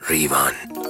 ریوان.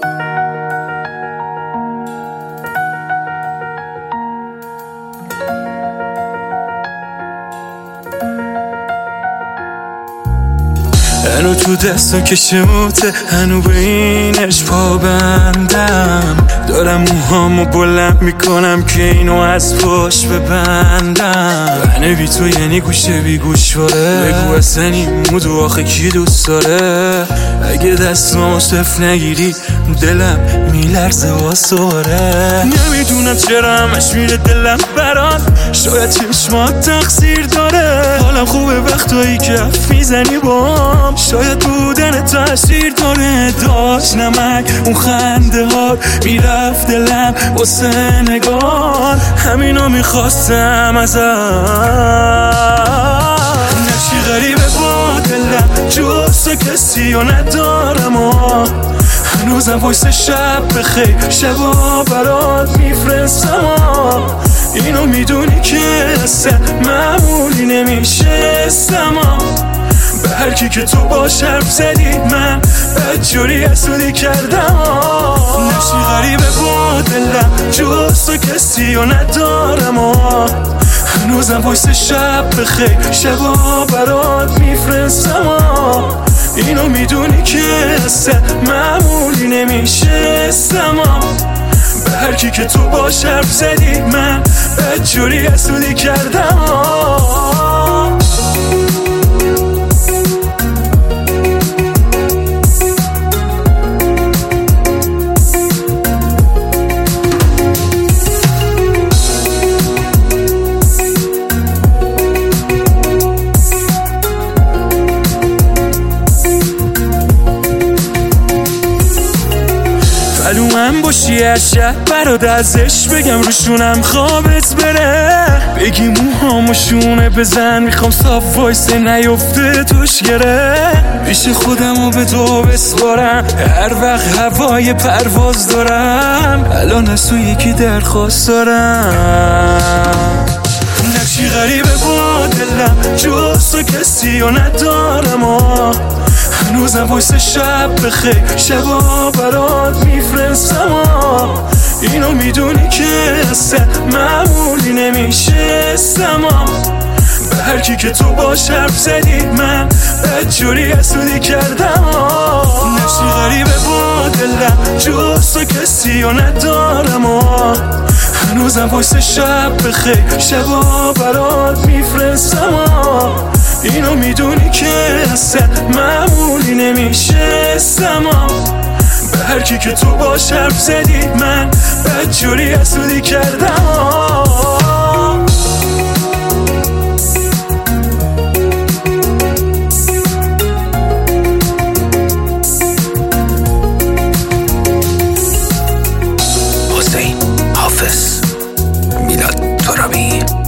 هنو تو دستو کشموته، هنو به اینش پابندم. دارم موهامو بلند میکنم که اینو از پشت ببندم. بنه بی تو یعنی گوشه بی گوشواره. بگو اصلا این مودو آخه کی دوست داره؟ اگه دستمو صف نگیری دلم میلرزه واساره. نمیدونم چرا همش میره دلم برات، شاید چشمات تقصیر داره. حالم خوبه وقتایی که حرف میزنی بام، شاید بودن تاثیر داره. داشت نمک اون خنده ها میرفت دلم واسه نگار. همینو میخواستم ازت، نشی غریبه با دلم جز تو کسی و ندارم. هنوزم وایس شب بخیر شبا برات میفرستم. اینو میدونی که اصلا معمولی نمیشستم. به هر کی که تو باش حرف زدی من بدجوری حسودی کردم. نشی غریبه با دلم جز تو کسی و ندارم. هنوزم وایس شب بخیر شبا برات میفرستم. اینو میدونی که اصلا معمولی نمیشستم. به هر کی که تو باش حرف زدی من بدجوری حسودی کردم. من باشی هر شب برات ازش بگم روشونم خوابت بره. بگی موهامو شونه بزن میخوام صاف وایسه نیفته توش گره. پیش خودمو به تو بسپارم هر وقت هوای پرواز دارم. الان از تو یکی درخواست دارم. نقشی غریبه با دلم جز تو کسی و ندارم. هنوزم وایس شب بخیر شبا برات میفرستم. اینو میدونی که اصلا معمولی نمیشستم. به هر کی که تو باش حرف زدی من بدجوری حسودی کردم. نشی غریبه با دلم جز تو کسی و ندارم. هنوزم وایس شب بخیر شبا برات میفرستم. اینو میدونی که اصلا معمولی نمیشستم. به هر کی که تو باش حرف زدی من بدجوری حسودی کردم. حسین حافظ، میلاد ترابی.